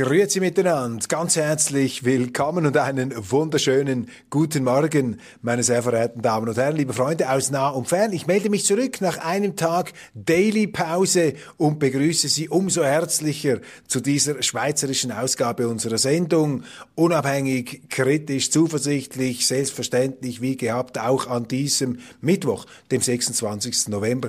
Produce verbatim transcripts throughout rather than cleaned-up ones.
Grüezi miteinander, ganz herzlich willkommen und einen wunderschönen guten Morgen, meine sehr verehrten Damen und Herren, liebe Freunde aus nah und fern. Ich melde mich zurück nach einem Tag Daily Pause und begrüße Sie umso herzlicher zu dieser schweizerischen Ausgabe unserer Sendung. Unabhängig, kritisch, zuversichtlich, selbstverständlich, wie gehabt, auch an diesem Mittwoch, dem sechsundzwanzigsten November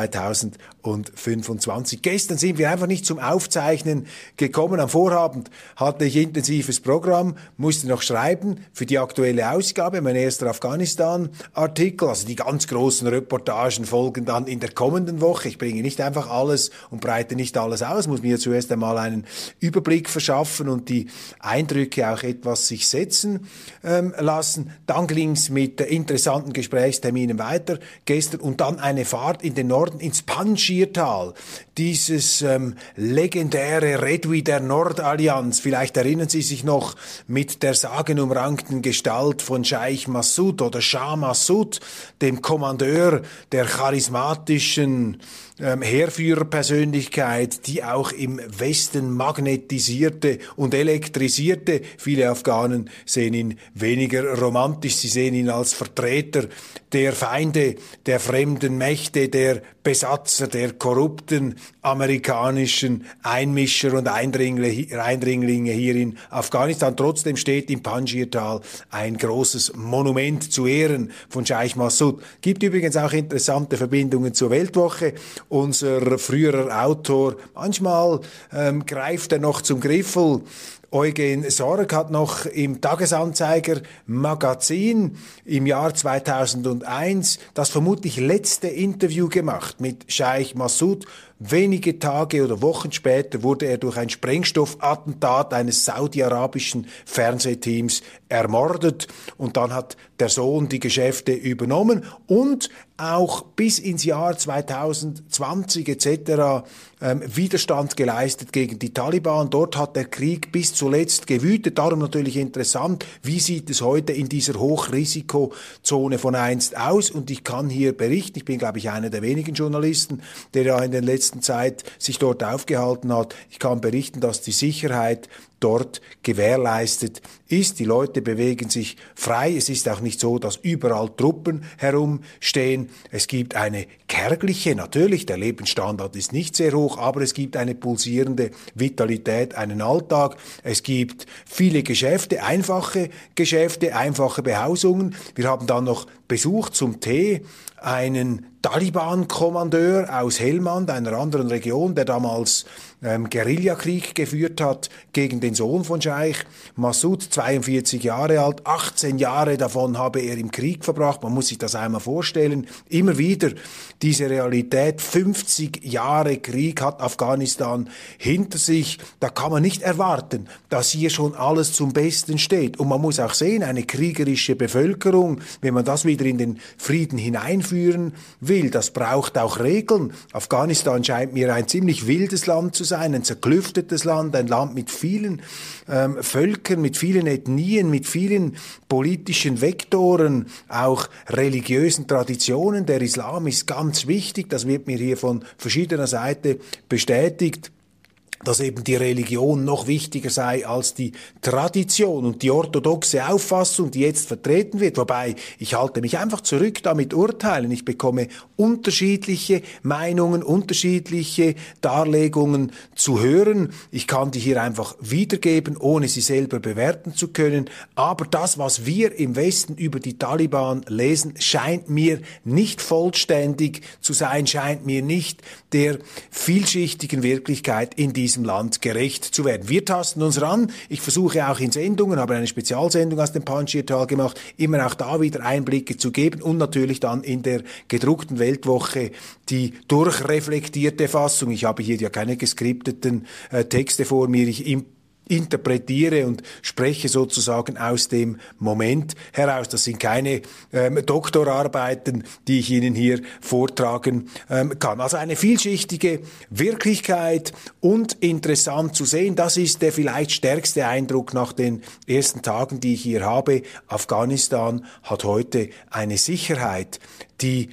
zweitausendfünfundzwanzig. Gestern sind wir einfach nicht zum Aufzeichnen gekommen. Am Vorabend hatte ich intensives Programm, musste noch schreiben für die aktuelle Ausgabe, mein erster Afghanistan-Artikel. Also die ganz großen Reportagen folgen dann in der kommenden Woche. Ich bringe nicht einfach alles und breite nicht alles aus, muss mir zuerst einmal einen Überblick verschaffen und die Eindrücke auch etwas sich setzen ähm, lassen. Dann ging es mit interessanten Gesprächsterminen weiter gestern und dann eine Fahrt in den Norden, ins Panjshir-Tal. Dieses ähm, legendäre Redwi der Nordallianz, vielleicht erinnern Sie sich noch, mit der sagenumrankten Gestalt von Scheich Massoud oder Shah Massoud, dem Kommandeur der charismatischen ähm, Heerführerpersönlichkeit, die auch im Westen magnetisierte und elektrisierte. Viele Afghanen sehen ihn weniger romantisch, sie sehen ihn als Vertreter der Feinde, der fremden Mächte, der Besatzer, der korrupten amerikanischen Einmischer und Eindringlinge hier in Afghanistan. Trotzdem steht im Panjshir-Tal ein großes Monument zu Ehren von Scheich Massoud. Gibt übrigens auch interessante Verbindungen zur Weltwoche. Unser früherer Autor, manchmal ähm, greift er noch zum Griffel. Eugen Sorg hat noch im Tagesanzeiger Magazin im Jahr zweitausendeins das vermutlich letzte Interview gemacht mit Scheich Massoud. Wenige Tage oder Wochen später wurde er durch ein Sprengstoffattentat eines saudi-arabischen Fernsehteams ermordet und dann hat der Sohn die Geschäfte übernommen und auch bis ins Jahr zweitausendzwanzig et cetera ähm, Widerstand geleistet gegen die Taliban. Dort hat der Krieg bis zuletzt gewütet. Darum natürlich interessant, wie sieht es heute in dieser Hochrisikozone von einst aus? Und ich kann hier berichten, ich bin glaube ich einer der wenigen Journalisten, der ja in den letzten Zeit sich dort aufgehalten hat. Ich kann berichten, dass die Sicherheit dort gewährleistet ist. Die Leute bewegen sich frei. Es ist auch nicht so, dass überall Truppen herumstehen. Es gibt eine kärgliche, natürlich, der Lebensstandard ist nicht sehr hoch, aber es gibt eine pulsierende Vitalität, einen Alltag. Es gibt viele Geschäfte, einfache Geschäfte, einfache Behausungen. Wir haben dann noch Besuch zum Tee, einen Taliban-Kommandeur aus Helmand, einer anderen Region, der damals ähm, Guerillakrieg geführt hat gegen den Sohn von Scheich Massoud, zweiundvierzig Jahre alt, achtzehn Jahre davon habe er im Krieg verbracht. Man muss sich das einmal vorstellen. Immer wieder diese Realität, fünfzig Jahre Krieg hat Afghanistan hinter sich. Da kann man nicht erwarten, dass hier schon alles zum Besten steht. Und man muss auch sehen, eine kriegerische Bevölkerung, wenn man das wieder in den Frieden hineinführen will, das braucht auch Regeln. Afghanistan scheint mir ein ziemlich wildes Land zu sein, ein zerklüftetes Land, ein Land mit vielen ähm, Völkern, mit vielen Ethnien, mit vielen politischen Vektoren, auch religiösen Traditionen. Der Islam ist ganz wichtig, das wird mir hier von verschiedener Seite bestätigt, dass eben die Religion noch wichtiger sei als die Tradition und die orthodoxe Auffassung, die jetzt vertreten wird. Wobei, ich halte mich einfach zurück damit urteilen. Ich bekomme unterschiedliche Meinungen, unterschiedliche Darlegungen zu hören. Ich kann die hier einfach wiedergeben, ohne sie selber bewerten zu können. Aber das, was wir im Westen über die Taliban lesen, scheint mir nicht vollständig zu sein, scheint mir nicht der vielschichtigen Wirklichkeit in diesem Land gerecht zu werden. Wir tasten uns ran. Ich versuche auch in Sendungen, habe eine Spezialsendung aus dem Panjshir-Tal gemacht, immer auch da wieder Einblicke zu geben und natürlich dann in der gedruckten Weltwoche die durchreflektierte Fassung. Ich habe hier ja keine geskripteten äh, Texte vor mir. Ich im interpretiere und spreche sozusagen aus dem Moment heraus. Das sind keine ähm, Doktorarbeiten, die ich Ihnen hier vortragen ähm, kann. Also eine vielschichtige Wirklichkeit und interessant zu sehen. Das ist der vielleicht stärkste Eindruck nach den ersten Tagen, die ich hier habe. Afghanistan hat heute eine Sicherheit, die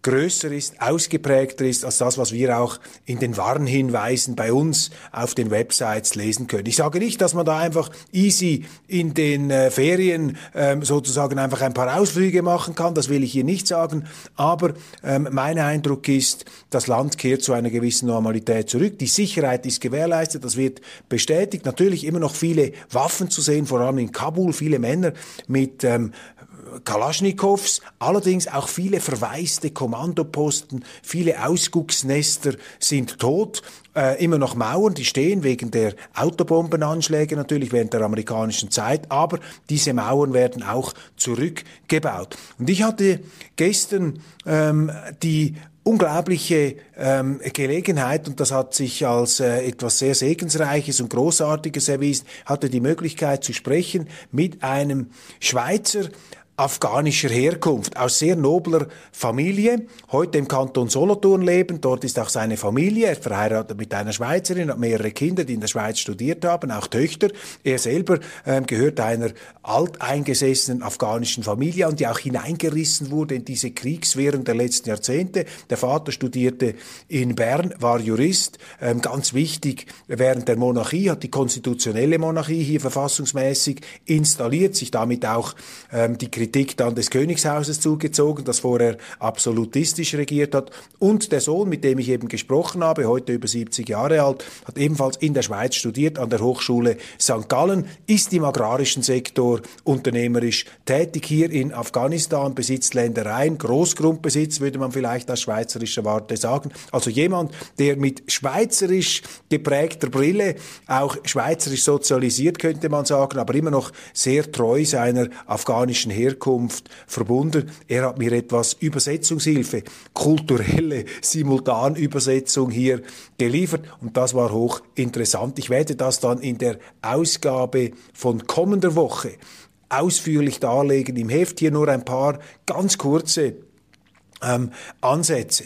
größer ist, ausgeprägter ist als das, was wir auch in den Warnhinweisen bei uns auf den Websites lesen können. Ich sage nicht, dass man da einfach easy in den äh, Ferien ähm, sozusagen einfach ein paar Ausflüge machen kann, das will ich hier nicht sagen, aber ähm, mein Eindruck ist, das Land kehrt zu einer gewissen Normalität zurück, die Sicherheit ist gewährleistet, das wird bestätigt, natürlich immer noch viele Waffen zu sehen, vor allem in Kabul, viele Männer mit ähm, Kalaschnikows, allerdings auch viele verwaiste Kommandoposten, viele Ausgucksnester sind tot, äh, immer noch Mauern, die stehen wegen der Autobombenanschläge natürlich während der amerikanischen Zeit, aber diese Mauern werden auch zurückgebaut. Und ich hatte gestern ähm, die unglaubliche ähm, Gelegenheit, und das hat sich als äh, etwas sehr Segensreiches und Großartiges erwiesen, hatte die Möglichkeit zu sprechen mit einem Schweizer afghanischer Herkunft, aus sehr nobler Familie, heute im Kanton Solothurn lebend, dort ist auch seine Familie, er ist verheiratet mit einer Schweizerin, hat mehrere Kinder, die in der Schweiz studiert haben, auch Töchter. Er selber ähm, gehört einer alteingesessenen afghanischen Familie an, die auch hineingerissen wurde in diese Kriegswirren der letzten Jahrzehnte. Der Vater studierte in Bern, war Jurist, ähm, ganz wichtig während der Monarchie, hat die konstitutionelle Monarchie hier verfassungsmäßig installiert, sich damit auch ähm, die Kritik dann des Königshauses zugezogen, das vorher absolutistisch regiert hat. Und der Sohn, mit dem ich eben gesprochen habe, heute über siebzig Jahre alt, hat ebenfalls in der Schweiz studiert, an der Hochschule Sankt Gallen, ist im agrarischen Sektor unternehmerisch tätig hier in Afghanistan, besitzt Ländereien, Großgrundbesitz, würde man vielleicht aus schweizerischer Warte sagen. Also jemand, der mit schweizerisch geprägter Brille, auch schweizerisch sozialisiert, könnte man sagen, aber immer noch sehr treu seiner afghanischen Herkunft verbunden. Er hat mir etwas Übersetzungshilfe, kulturelle Simultanübersetzung hier geliefert und das war hochinteressant. Ich werde das dann in der Ausgabe von kommender Woche ausführlich darlegen. Im Heft hier nur ein paar ganz kurze ähm, Ansätze.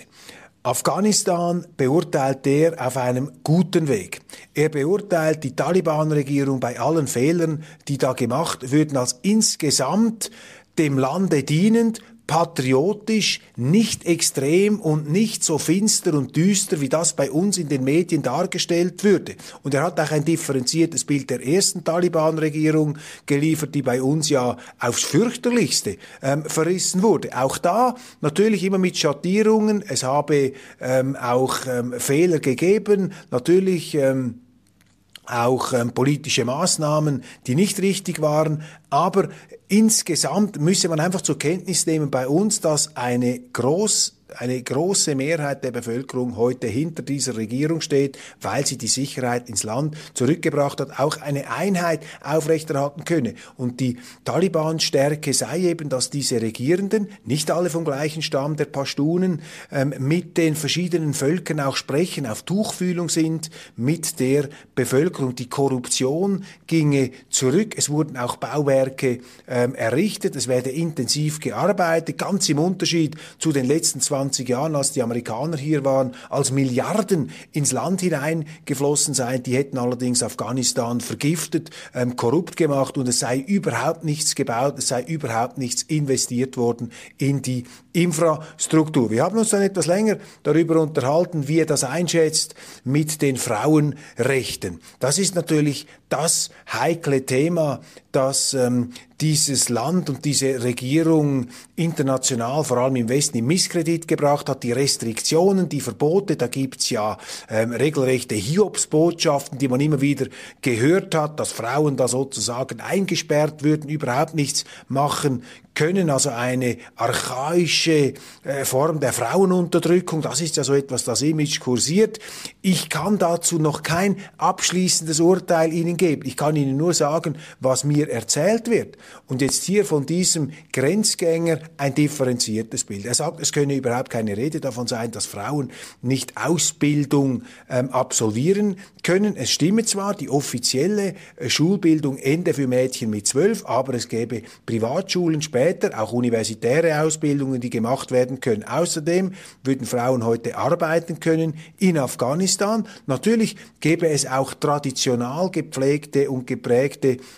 Afghanistan beurteilt er auf einem guten Weg. Er beurteilt die Taliban-Regierung bei allen Fehlern, die da gemacht würden, als insgesamt dem Lande dienend, patriotisch, nicht extrem und nicht so finster und düster, wie das bei uns in den Medien dargestellt würde. Und er hat auch ein differenziertes Bild der ersten Taliban-Regierung geliefert, die bei uns ja aufs Fürchterlichste ähm, verrissen wurde. Auch da natürlich immer mit Schattierungen. Es habe ähm, auch ähm, Fehler gegeben. Natürlich Ähm, auch ähm, politische Maßnahmen, die nicht richtig waren, aber insgesamt müsse man einfach zur Kenntnis nehmen bei uns, dass eine groß eine große Mehrheit der Bevölkerung heute hinter dieser Regierung steht, weil sie die Sicherheit ins Land zurückgebracht hat, auch eine Einheit aufrechterhalten könne. Und die Taliban-Stärke sei eben, dass diese Regierenden, nicht alle vom gleichen Stamm der Pashtunen, ähm, mit den verschiedenen Völkern auch sprechen, auf Tuchfühlung sind mit der Bevölkerung. Die Korruption ginge zurück, es wurden auch Bauwerke ähm, errichtet, es werde intensiv gearbeitet, ganz im Unterschied zu den letzten zwanzig Jahren, als die Amerikaner hier waren, als Milliarden ins Land hineingeflossen seien. Die hätten allerdings Afghanistan vergiftet, ähm, korrupt gemacht und es sei überhaupt nichts gebaut, es sei überhaupt nichts investiert worden in die Infrastruktur. Wir haben uns dann etwas länger darüber unterhalten, wie er das einschätzt mit den Frauenrechten. Das ist natürlich das heikle Thema, das ähm, dieses Land und diese Regierung international, vor allem im Westen, in Misskredit gebracht hat. Die Restriktionen, die Verbote, da gibt's ja ähm, regelrechte Hiobsbotschaften, die man immer wieder gehört hat, dass Frauen da sozusagen eingesperrt würden, überhaupt nichts machen können, also eine archaische äh, Form der Frauenunterdrückung. Das ist ja so etwas, das Image kursiert. Ich kann dazu noch kein abschließendes Urteil Ihnen geben. Ich kann Ihnen nur sagen, was mir erzählt wird. Und jetzt hier von diesem Grenzgänger ein differenziertes Bild. Er sagt, es könne überhaupt keine Rede davon sein, dass Frauen nicht Ausbildung ähm, absolvieren können. Es stimme zwar, die offizielle äh, Schulbildung ende für Mädchen mit zwölf, aber es gäbe Privatschulen später, auch universitäre Ausbildungen, die gemacht werden können. Außerdem würden Frauen heute arbeiten können in Afghanistan. Natürlich gäbe es auch traditional gepflegte und geprägte Gesellschaften,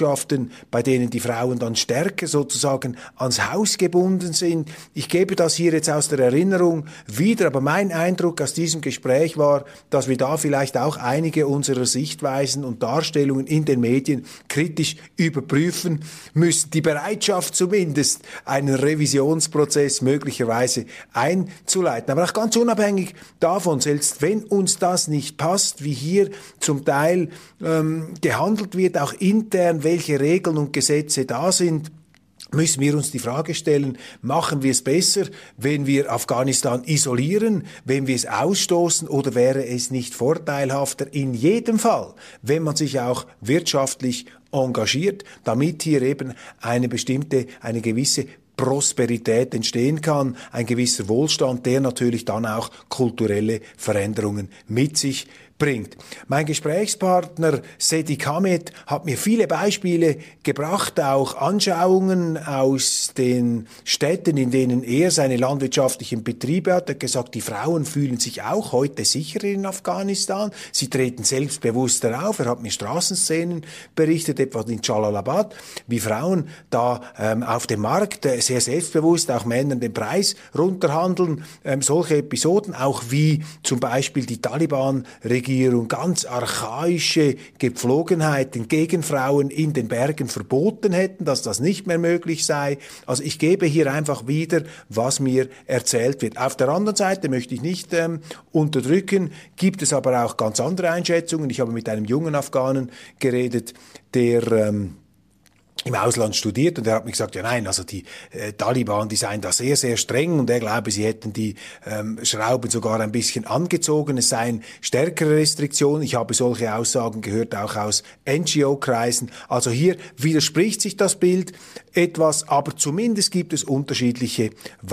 Gesellschaften, bei denen die Frauen dann stärker sozusagen ans Haus gebunden sind. Ich gebe das hier jetzt aus der Erinnerung wieder, aber mein Eindruck aus diesem Gespräch war, dass wir da vielleicht auch einige unserer Sichtweisen und Darstellungen in den Medien kritisch überprüfen müssen. Die Bereitschaft zumindest, einen Revisionsprozess möglicherweise einzuleiten. Aber auch ganz unabhängig davon, selbst wenn uns das nicht passt, wie hier zum Teil ähm, gehandelt wird, auch intern, welche Regeln und Gesetze da sind, müssen wir uns die Frage stellen, machen wir es besser, wenn wir Afghanistan isolieren, wenn wir es ausstoßen, oder wäre es nicht vorteilhafter in jedem Fall, wenn man sich auch wirtschaftlich engagiert, damit hier eben eine bestimmte, eine gewisse Prosperität entstehen kann, ein gewisser Wohlstand, der natürlich dann auch kulturelle Veränderungen mit sich bringt. Mein Gesprächspartner Sedik Hamed hat mir viele Beispiele gebracht, auch Anschauungen aus den Städten, in denen er seine landwirtschaftlichen Betriebe hat. Er hat gesagt, die Frauen fühlen sich auch heute sicherer in Afghanistan. Sie treten selbstbewusster auf. Er hat mir Straßenszenen berichtet, etwa in Jalalabad, wie Frauen da ähm, auf dem Markt äh, sehr selbstbewusst, auch Männern den Preis runterhandeln. Ähm, solche Episoden, auch wie zum Beispiel die Taliban-Regierung ganz archaische Gepflogenheiten gegen Frauen in den Bergen verboten hätten, dass das nicht mehr möglich sei. Also ich gebe hier einfach wieder, was mir erzählt wird. Auf der anderen Seite möchte ich nicht ähm, unterdrücken, gibt es aber auch ganz andere Einschätzungen. Ich habe mit einem jungen Afghanen geredet, der ähm, im Ausland studiert, und er hat mir gesagt, ja nein, also die äh, Taliban, die seien da sehr, sehr streng, und er glaube, sie hätten die ähm, Schrauben sogar ein bisschen angezogen, es seien stärkere Restriktionen. Ich habe solche Aussagen gehört, auch aus N G O-Kreisen. Also hier widerspricht sich das Bild etwas, aber zumindest gibt es unterschiedliche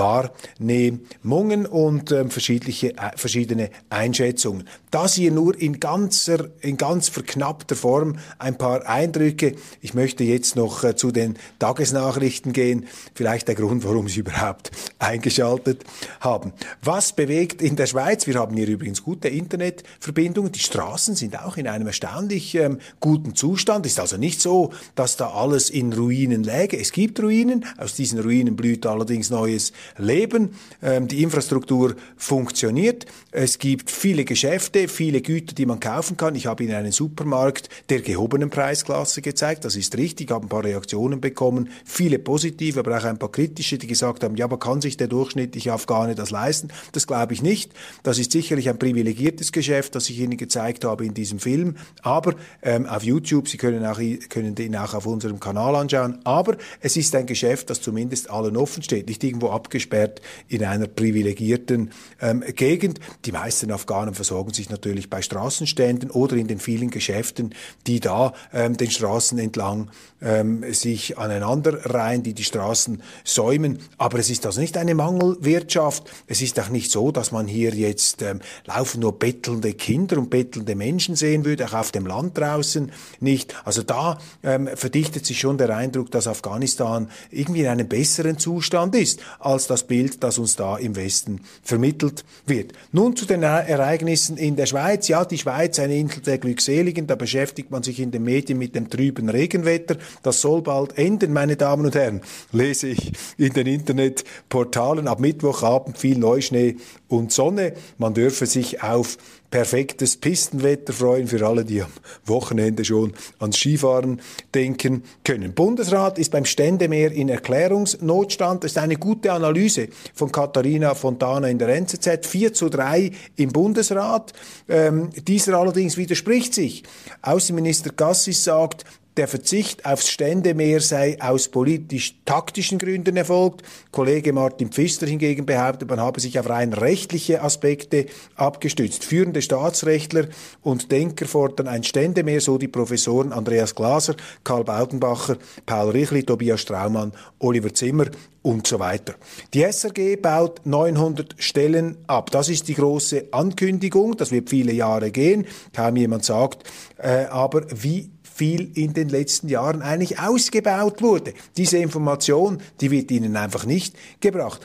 Wahrnehmungen und ähm, verschiedene, äh, verschiedene Einschätzungen. Das hier nur in ganzer, in ganz verknappter Form ein paar Eindrücke. Ich möchte jetzt noch zu den Tagesnachrichten gehen. Vielleicht der Grund, warum Sie überhaupt eingeschaltet haben. Was bewegt in der Schweiz? Wir haben hier übrigens gute Internetverbindungen. Die Straßen sind auch in einem erstaunlich ähm, guten Zustand. Es ist also nicht so, dass da alles in Ruinen läge. Es gibt Ruinen. Aus diesen Ruinen blüht allerdings neues Leben. Ähm, die Infrastruktur funktioniert. Es gibt viele Geschäfte, viele Güter, die man kaufen kann. Ich habe Ihnen einen Supermarkt der gehobenen Preisklasse gezeigt. Das ist richtig. Ich habe ein paar Reaktionen bekommen, viele positive, aber auch ein paar kritische, die gesagt haben, ja, aber kann sich der durchschnittliche Afghane das leisten? Das glaube ich nicht. Das ist sicherlich ein privilegiertes Geschäft, das ich Ihnen gezeigt habe in diesem Film, aber ähm, auf YouTube, Sie können, auch, können den auch auf unserem Kanal anschauen, aber es ist ein Geschäft, das zumindest allen offen steht, nicht irgendwo abgesperrt in einer privilegierten ähm, Gegend. Die meisten Afghanen versorgen sich natürlich bei Straßenständen oder in den vielen Geschäften, die da ähm, den Straßen entlang ähm, sich aneinanderreihen, die die Straßen säumen. Aber es ist also nicht eine Mangelwirtschaft. Es ist auch nicht so, dass man hier jetzt ähm, laufen nur bettelnde Kinder und bettelnde Menschen sehen würde, auch auf dem Land draußen nicht. Also da ähm, verdichtet sich schon der Eindruck, dass Afghanistan irgendwie in einem besseren Zustand ist, als das Bild, das uns da im Westen vermittelt wird. Nun zu den Ereignissen in der Schweiz. Ja, die Schweiz, eine Insel der Glückseligen, da beschäftigt man sich in den Medien mit dem trüben Regenwetter. Das soll bald enden, meine Damen und Herren, lese ich in den Internetportalen. Ab Mittwochabend viel Neuschnee und Sonne. Man dürfe sich auf perfektes Pistenwetter freuen für alle, die am Wochenende schon ans Skifahren denken können. Bundesrat ist beim Ständemeer in Erklärungsnotstand. Das ist eine gute Analyse von Katharina Fontana in der N Z Z. vier zu drei im Bundesrat. Ähm, dieser allerdings widerspricht sich. Außenminister Gassis sagt, der Verzicht aufs Ständemeer sei aus politisch-taktischen Gründen erfolgt. Kollege Martin Pfister hingegen behauptet, man habe sich auf rein rechtliche Aspekte abgestützt. Führende Staatsrechtler und Denker fordern ein Ständemeer, so die Professoren Andreas Glaser, Karl Baudenbacher, Paul Richli, Tobias Straumann, Oliver Zimmer und so weiter. Die S R G baut neunhundert Stellen ab. Das ist die große Ankündigung. Das wird viele Jahre gehen. Kaum jemand sagt, äh, aber wie viel in den letzten Jahren eigentlich ausgebaut wurde. Diese Information, die wird Ihnen einfach nicht gebracht.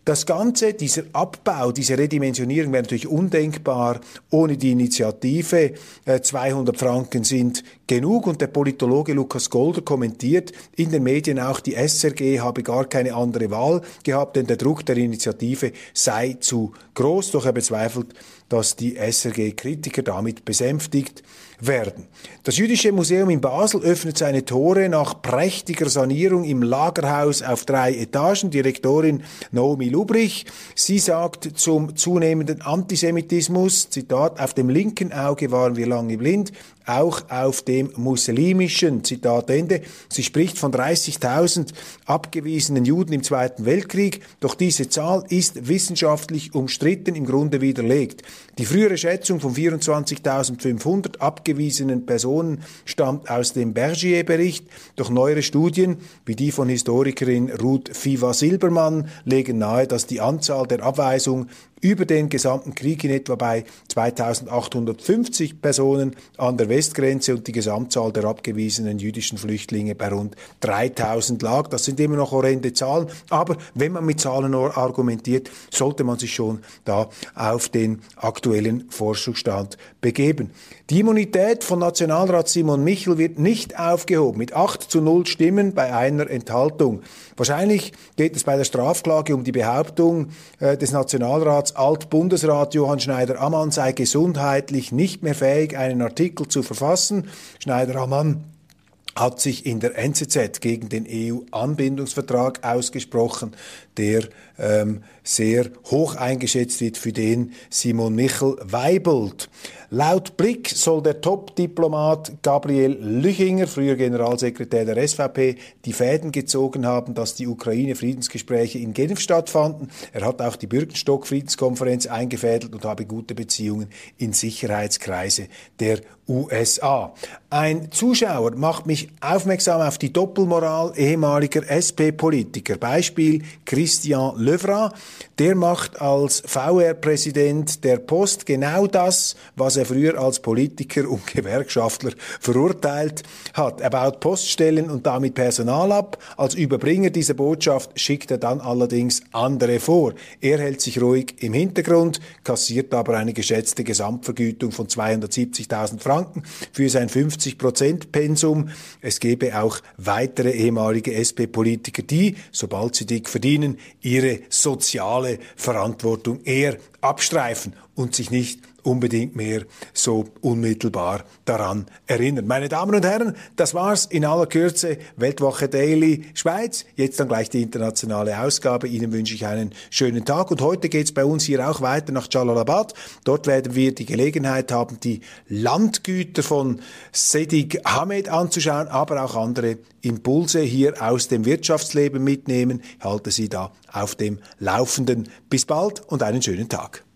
Das Ganze, dieser Abbau, diese Redimensionierung wäre natürlich undenkbar ohne die Initiative. Äh, zweihundert Franken sind genug, und der Politologe Lukas Golder kommentiert in den Medien auch, die S R G habe gar keine andere Wahl gehabt, denn der Druck der Initiative sei zu groß, doch er bezweifelt, dass die S R G-Kritiker damit besänftigt werden. Das Jüdische Museum in Basel öffnet seine Tore nach prächtiger Sanierung im Lagerhaus auf drei Etagen. Direktorin Naomi Lubrich, sie sagt zum zunehmenden Antisemitismus, Zitat, auf dem linken Auge waren wir lange blind, auch auf dem muslimischen, Zitat Ende. Sie spricht von dreißigtausend abgewiesenen Juden im Zweiten Weltkrieg, doch diese Zahl ist wissenschaftlich umstritten, im Grunde widerlegt. Die frühere Schätzung von vierundzwanzigtausendfünfhundert abgewiesenen Personen stammt aus dem Bergier-Bericht, doch neuere Studien, wie die von Historikerin Ruth Fiva-Silbermann, legen nahe, dass die Anzahl der Abweisung über den gesamten Krieg in etwa bei zweitausendachthundertfünfzig Personen an der Westgrenze und die Gesamtzahl der abgewiesenen jüdischen Flüchtlinge bei rund dreitausend lag. Das sind immer noch horrende Zahlen, aber wenn man mit Zahlen argumentiert, sollte man sich schon da auf den aktuellen Forschungsstand begeben. Die Immunität von Nationalrat Simon Michel wird nicht aufgehoben, mit acht zu null Stimmen bei einer Enthaltung. Wahrscheinlich geht es bei der Strafklage um die Behauptung äh, des Nationalrats, Alt-Bundesrat Johann Schneider-Ammann sei gesundheitlich nicht mehr fähig, einen Artikel zu verfassen. Schneider-Ammann hat sich in der N Z Z gegen den E U-Anbindungsvertrag ausgesprochen, der ähm, sehr hoch eingeschätzt wird, für den Simon Michel weibelt. Laut Blick soll der Top-Diplomat Gabriel Lüchinger, früher Generalsekretär der S V P, die Fäden gezogen haben, dass die Ukraine-Friedensgespräche in Genf stattfanden. Er hat auch die Bürgenstock-Friedenskonferenz eingefädelt und habe gute Beziehungen in Sicherheitskreise der U S A. Ein Zuschauer macht mich aufmerksam auf die Doppelmoral ehemaliger S P-Politiker. Beispiel Christian Löwra. Der macht als V R-Präsident der Post genau das, was er früher als Politiker und Gewerkschaftler verurteilt hat. Er baut Poststellen und damit Personal ab. Als Überbringer dieser Botschaft schickt er dann allerdings andere vor. Er hält sich ruhig im Hintergrund, kassiert aber eine geschätzte Gesamtvergütung von zweihundertsiebzigtausend Franken für sein fünfzig Prozent Pensum. Es gebe auch weitere ehemalige S P-Politiker, die, sobald sie dick verdienen, ihre soziale Verantwortung eher abstreifen und sich nicht unbedingt mehr so unmittelbar daran erinnern. Meine Damen und Herren, das war's in aller Kürze. Weltwoche Daily Schweiz. Jetzt dann gleich die internationale Ausgabe. Ihnen wünsche ich einen schönen Tag. Und heute geht's bei uns hier auch weiter nach Jalalabad. Dort werden wir die Gelegenheit haben, die Landgüter von Sedig Hamed anzuschauen, aber auch andere Impulse hier aus dem Wirtschaftsleben mitnehmen. Ich halte Sie da auf dem Laufenden. Bis bald und einen schönen Tag.